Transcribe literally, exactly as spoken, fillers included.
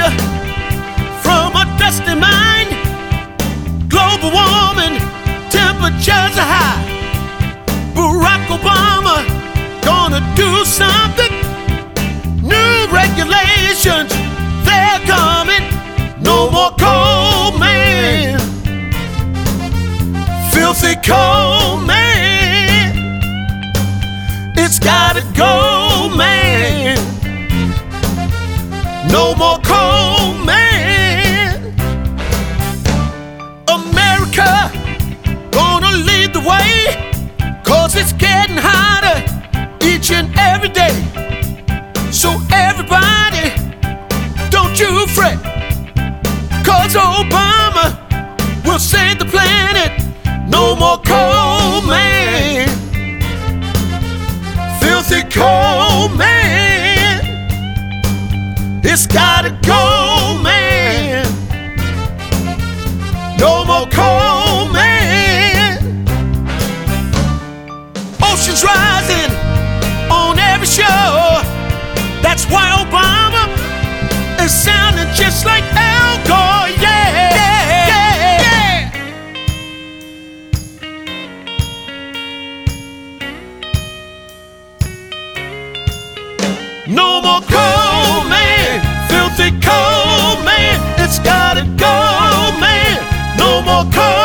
water from a dusty mine. Global warming, temperatures are high. Barack Obama gonna do something. New regulations, they're coming. No more coal, man. Filthy coal, man. It's gotta go, man. No more coal, man. America gonna lead the way, 'cause it's getting hotter each and every day. So everybody, don't you fret, 'cause Obama will save the planet. No more coal, man. Filthy coal, man. It's gotta go, man. No more coal, man. Oceans rising on every shore. That's why Obama is sounding just like Al Gore, yeah, yeah, yeah. No more coal, man. Filthy coal, man. It's gotta go, man. No more coal.